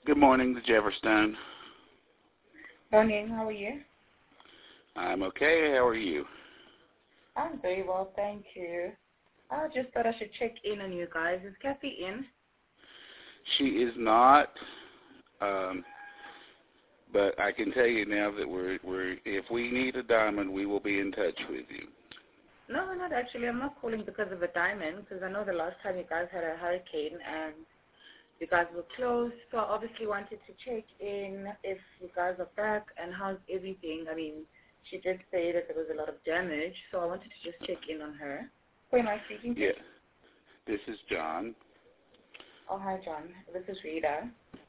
Good morning, the Jefferstone. Morning, how are you? I'm okay. How are you? I'm very well, thank you. I just thought I should check in on you guys. Is Kathy in? She is not, but I can tell you now that we're if we need a diamond, we will be in touch with you. No, not actually. I'm not calling because of a diamond, because I know the last time you guys had a hurricane and you guys were closed, so I obviously wanted to check in if you guys are back and how's everything. I mean, she did say that there was a lot of damage, so I wanted to just check in on her. Who am I speaking to? Yeah, this is John. Oh, hi, John. This is Rita.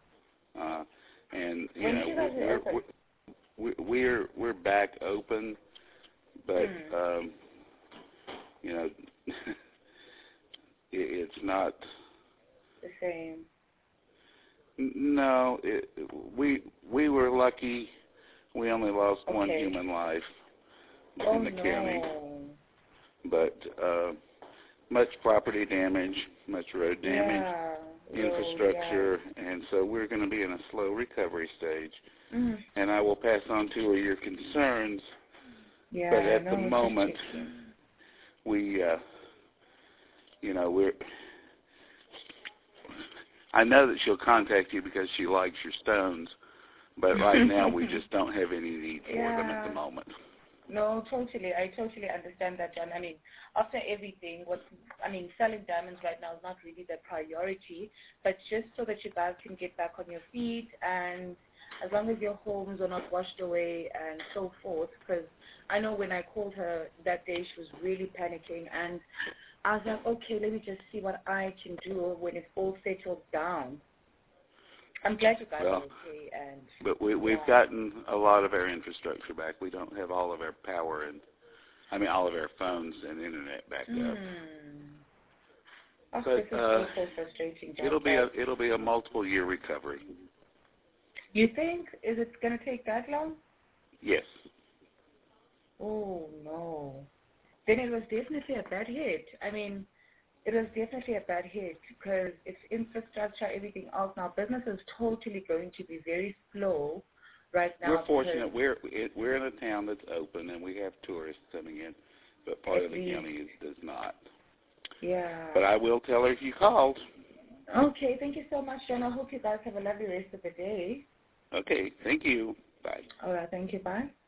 And when did you guys reopen? We're back open, but it's not the same. No, we were lucky. We only lost one human life in the county, but much property damage, much road damage, infrastructure, and so we're going to be in a slow recovery stage. And I will pass on to her your concerns, but at the moment, we're. I know that she'll contact you because she likes your stones, but right now we just don't have any need for them at the moment. No, totally. I totally understand that, John. I mean, after everything, selling diamonds right now is not really the priority, but just so that you guys can get back on your feet, and as long as your homes are not washed away and so forth, because I know when I called her that day, she was really panicking, and I was like, okay, let me just see what I can do when it's all settled down. I'm glad you guys are okay. But we've gotten a lot of our infrastructure back. We don't have all of our power all of our phones and internet back up. But this is so frustrating, John. It'll be a multiple year recovery. You think? Is it going to take that long? Yes. Oh, no. Then it was definitely a bad hit. I mean, it was definitely a bad hit because it's infrastructure, everything else. Now, business is totally going to be very slow right now. We're fortunate. We're in a town that's open and we have tourists coming in, but part of the county does not. Yeah. But I will tell her you called. Okay. Thank you so much, John. I hope you guys have a lovely rest of the day. Okay. Thank you. Bye. All right. Thank you. Bye.